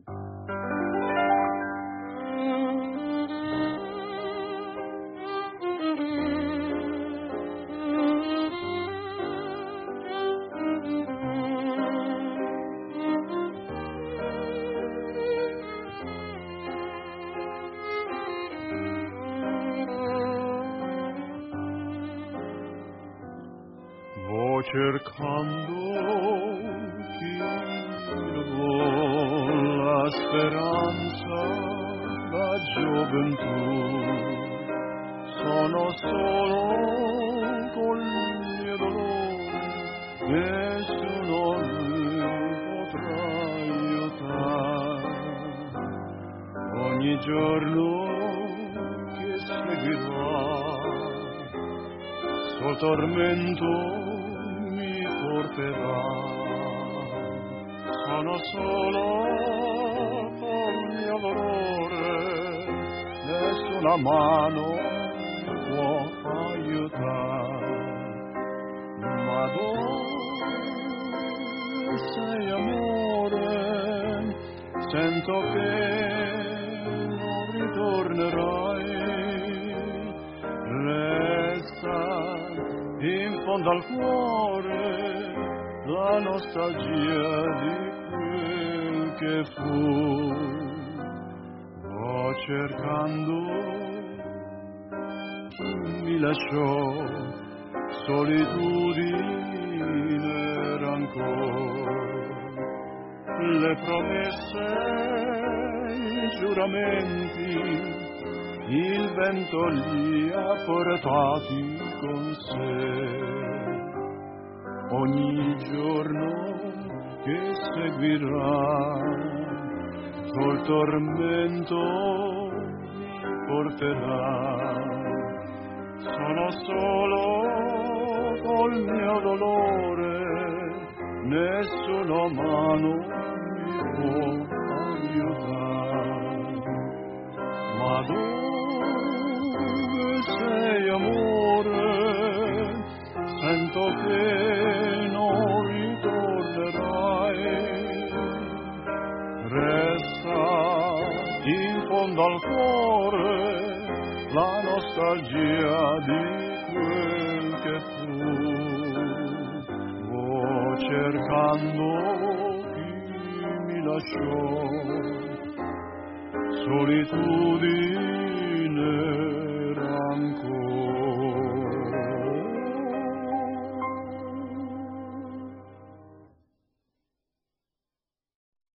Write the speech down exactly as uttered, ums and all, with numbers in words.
Cercando chi lo la speranza, la gioventù, sono solo col mio dolore, nessuno mi potrà aiutare. Ogni giorno che seguirà, sul tormento porterà, sono solo col mio dolore, nessuna mano mi può aiutare. Ma dove sei, amore? Sento che non ritornerai, resta in fondo al cuore la nostalgia di quel che fu. Oh, cercando chi mi lasciò, solitudine e rancor, le promesse, i giuramenti, il vento li ha portati con sé. Ogni giorno che seguirà, col tormento porterà, sono solo col mio dolore, nessuna mano mi può aiutare. Ma dove sei, amore? Sento che non ritornerai, resta in fondo al cuore la nostalgia di quel che fu. Oh, cercando chi mi lasciò, solitudine